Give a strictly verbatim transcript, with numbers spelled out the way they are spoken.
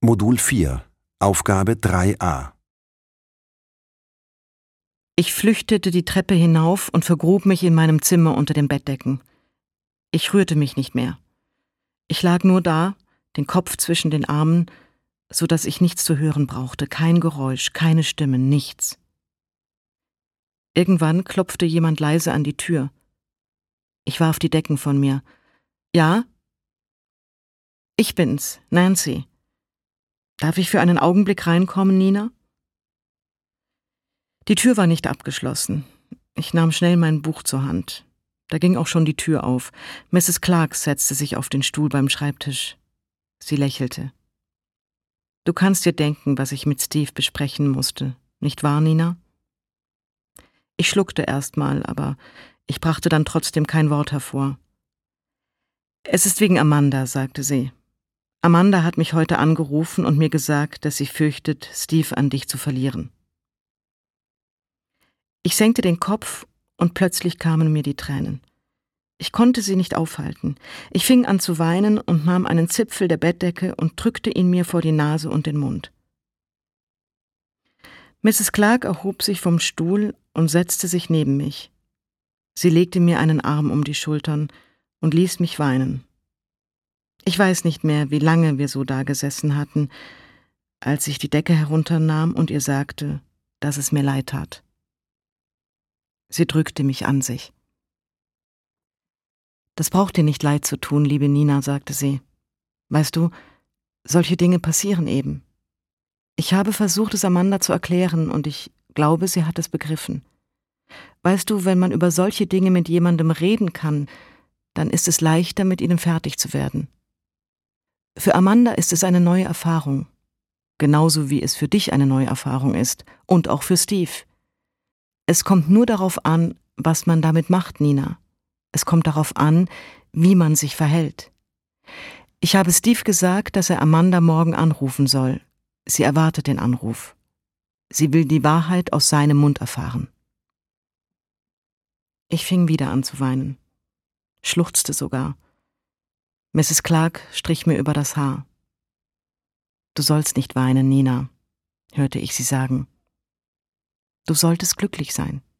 Modul vier, Aufgabe drei a. Ich flüchtete die Treppe hinauf und vergrub mich in meinem Zimmer unter den Bettdecken. Ich rührte mich nicht mehr. Ich lag nur da, den Kopf zwischen den Armen, so dass ich nichts zu hören brauchte, kein Geräusch, keine Stimme, nichts. Irgendwann klopfte jemand leise an die Tür. Ich warf die Decken von mir. »Ja?« »Ich bin's, Nancy. Darf ich für einen Augenblick reinkommen, Nina?« Die Tür war nicht abgeschlossen. Ich nahm schnell mein Buch zur Hand. Da ging auch schon die Tür auf. Misses Clark setzte sich auf den Stuhl beim Schreibtisch. Sie lächelte. »Du kannst dir denken, was ich mit Steve besprechen musste, nicht wahr, Nina?« Ich schluckte erst mal, aber ich brachte dann trotzdem kein Wort hervor. »Es ist wegen Amanda«, sagte sie. »Amanda hat mich heute angerufen und mir gesagt, dass sie fürchtet, Steve an dich zu verlieren.« Ich senkte den Kopf und plötzlich kamen mir die Tränen. Ich konnte sie nicht aufhalten. Ich fing an zu weinen und nahm einen Zipfel der Bettdecke und drückte ihn mir vor die Nase und den Mund. Misses Clark erhob sich vom Stuhl und setzte sich neben mich. Sie legte mir einen Arm um die Schultern und ließ mich weinen. Ich weiß nicht mehr, wie lange wir so dagesessen hatten, als ich die Decke herunternahm und ihr sagte, dass es mir leid tat. Sie drückte mich an sich. »Das braucht dir nicht leid zu tun, liebe Nina«, sagte sie. »Weißt du, solche Dinge passieren eben. Ich habe versucht, es Amanda zu erklären, und ich glaube, sie hat es begriffen. Weißt du, wenn man über solche Dinge mit jemandem reden kann, dann ist es leichter, mit ihnen fertig zu werden. Für Amanda ist es eine neue Erfahrung, genauso wie es für dich eine neue Erfahrung ist und auch für Steve. Es kommt nur darauf an, was man damit macht, Nina. Es kommt darauf an, wie man sich verhält. Ich habe Steve gesagt, dass er Amanda morgen anrufen soll. Sie erwartet den Anruf. Sie will die Wahrheit aus seinem Mund erfahren.« Ich fing wieder an zu weinen, schluchzte sogar. Misses Clark strich mir über das Haar. »Du sollst nicht weinen, Nina«, hörte ich sie sagen. »Du solltest glücklich sein.«